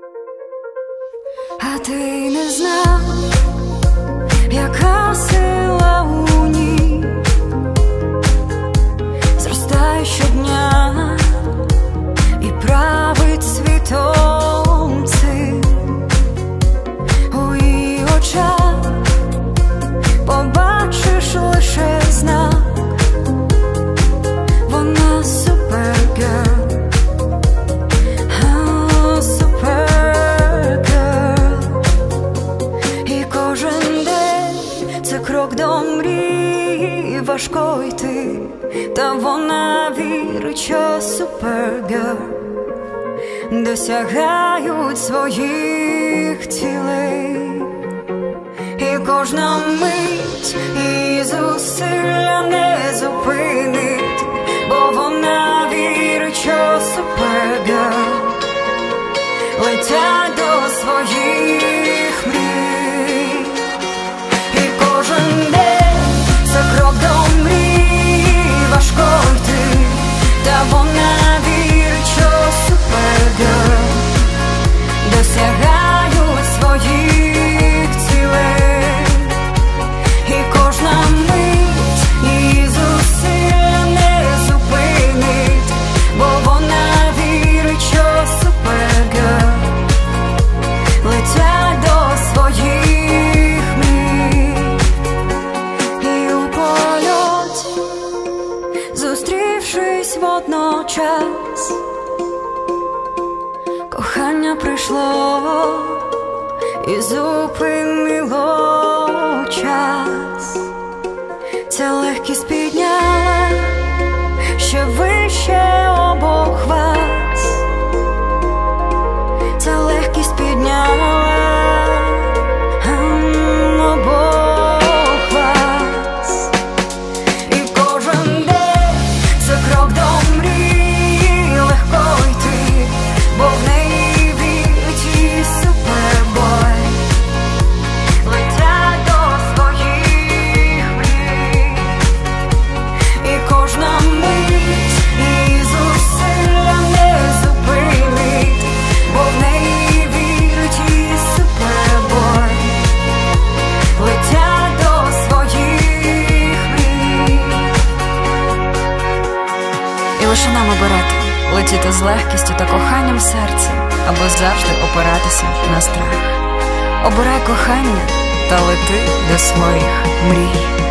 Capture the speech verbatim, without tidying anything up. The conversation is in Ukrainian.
А ти не знав, яка сила у ній зростає щодня і править світом цим. У її очах побачиш лише знак. Вона супергерл, а, супергерл. І кожен день це крок до мрії, важко йти, та вона вірить, що супергерл досягають своїх цілей. І кожна мить і зусилля не зупинить, бо вона вірить, що супергерл летять до своїх мрій. І кожен день це крок до мрії, важко йти, та вона вірить, що супергерл досягають своїх цілей. І кожна мить і зусилля не зупинить, бо вона вірить, що супергерл летять до своїх мрій. І у польоті, зустрівшись водночас, кохання прийшло і зупинило час. Ця легкість підняла ще вище обох вас. Ця легкість підняла м, обох вас. І кожен день це крок до мрії, легко йти, бо в неї вірить і супербой летять до своїх мрій. І кожна мить і зусилля не зупинить, бо в неї вірить і супербой летять до своїх мрій. І лише нам обирати, летіти з легкістю та коханням в серці, або завжди опиратися на страх. Обирай кохання та лети до своїх мрій.